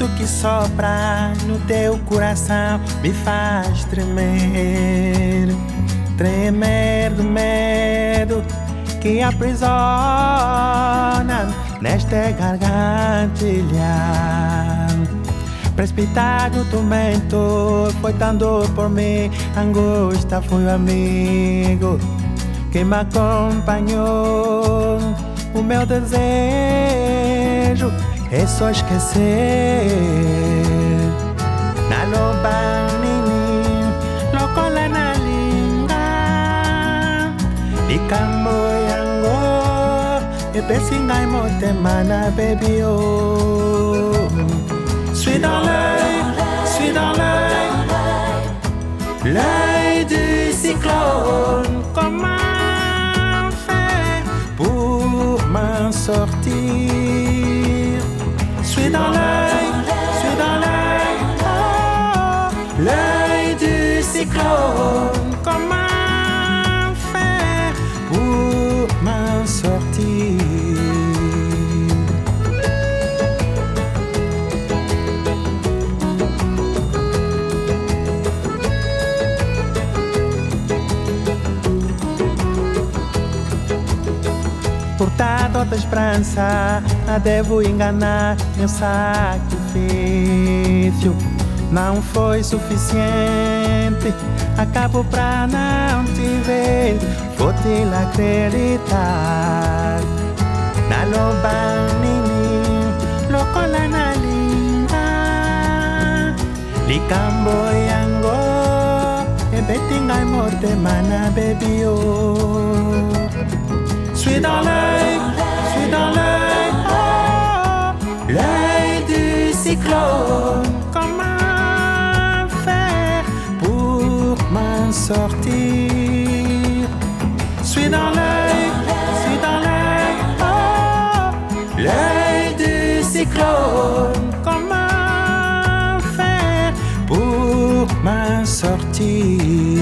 vento que sopra no teu coração me faz tremer, tremer do medo que aprisiona nesta gargantilha. Precipitado o tormento foi tão dor por mim, angústia foi o amigo que me acompanhou. O meu desejo é só esquecer. Na loba nini, locola na linga, e camboyango, e pesingai motemana baby oh. Suis dans l'œil du cyclone. Comment faire pour m'en sortir? Suis dans l'œil, oh, l'œil du cyclone. Comment faire pour m'en sortir? Portador da esperança, não devo enganar. Meu sacrifício não foi suficiente. Acabo pra não te ver, vou-te acreditar. Na loba nini, locola na linga, li camboyango, e betingai morte mana baby oh. Suis dans l'œil, oh, l'œil du cyclone. Comment faire pour m'en sortir? Suis dans l'œil, oh, l'œil du cyclone. Comment faire pour m'en sortir?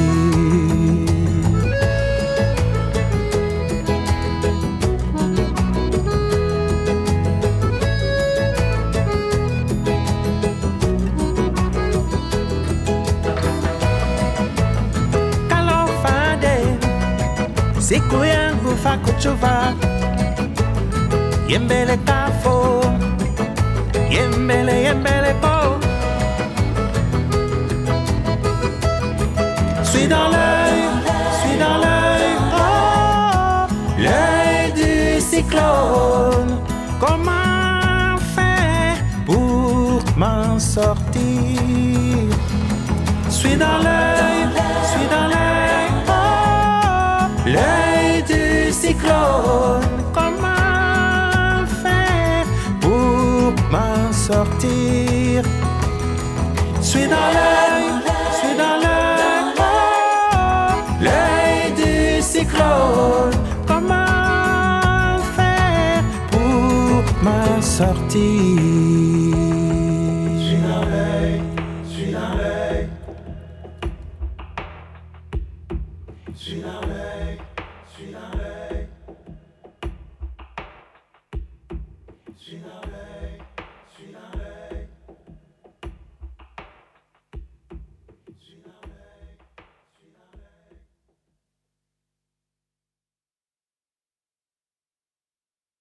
Siku yangu fakuchuva, yembele kafo, yembele ko. Suis dans l'œil, oh, l'œil du cyclone. Comment faire pour m'en sortir? Suis dans l'œil, oh, l'œil du cyclone. Comment faire pour m'en sortir? Suis dans l'œil, oh, l'œil du cyclone. Comment faire pour m'en sortir?